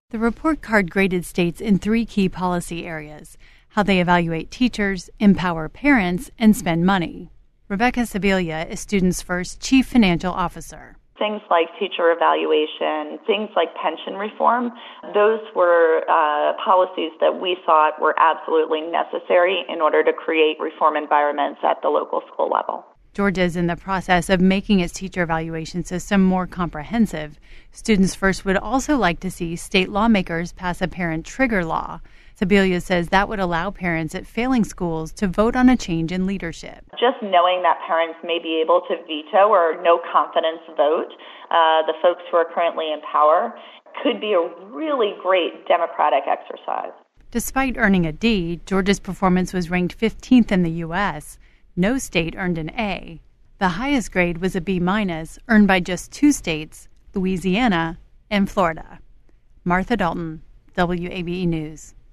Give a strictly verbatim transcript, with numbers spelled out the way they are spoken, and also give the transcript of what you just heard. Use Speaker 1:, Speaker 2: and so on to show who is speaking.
Speaker 1: The report card graded states in three key policy areas: how they evaluate teachers, empower parents, and spend money. Rebecca Sibilia is Students First Chief Financial Officer.
Speaker 2: Things like teacher evaluation, things like pension reform, those were uh, policies that we thought were absolutely necessary in order to create reform environments at the local school level.
Speaker 1: Georgia is in the process of making its teacher evaluation system more comprehensive. Students First would also like to see state lawmakers pass a parent trigger law. Sibilia says that would allow parents at failing schools to vote on a change in leadership.
Speaker 2: Just knowing that parents may be able to veto or no confidence vote, uh, the folks who are currently in power, could be a really great democratic exercise.
Speaker 1: Despite earning a D, Georgia's performance was ranked fifteenth in the U S No state earned an A. The highest grade was a B minus, earned by just two states, Louisiana and Florida. Martha Dalton, W A B E News.